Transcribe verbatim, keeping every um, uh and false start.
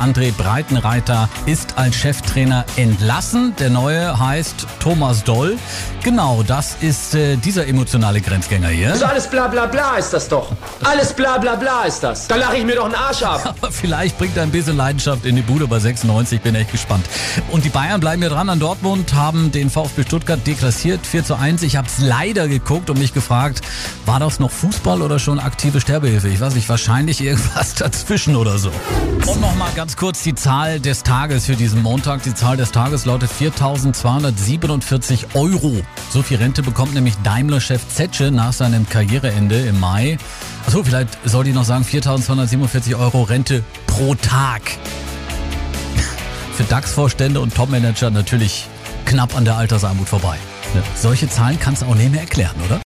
André Breitenreiter ist als Cheftrainer entlassen. Der neue heißt Thomas Doll. Genau, das ist äh, dieser emotionale Grenzgänger hier. Also alles bla bla bla ist das doch. Alles bla bla bla ist das. Da lache ich mir doch einen Arsch ab. Aber vielleicht bringt er ein bisschen Leidenschaft in die Bude bei sechsundneunzig. Bin echt gespannt. Und die Bayern bleiben ja dran an Dortmund, haben den VfB Stuttgart deklassiert. vier zu eins. Ich habe es leider geguckt und mich gefragt, war das noch Fußball oder schon aktive Sterbehilfe? Ich weiß nicht, wahrscheinlich irgendwas dazwischen oder so. Und nochmal ganz kurz die Zahl des Tages für diesen Montag. Die Zahl des Tages lautet viertausendzweihundertsiebenundvierzig Euro. So viel Rente bekommt nämlich Daimler-Chef Zetsche nach seinem Karriereende im Mai. Achso, vielleicht sollte ich noch sagen, viertausendzweihundertsiebenundvierzig Euro Rente pro Tag. Für DAX-Vorstände und Topmanager natürlich knapp an der Altersarmut vorbei. Ne? Solche Zahlen kannst du auch nicht mehr erklären, oder?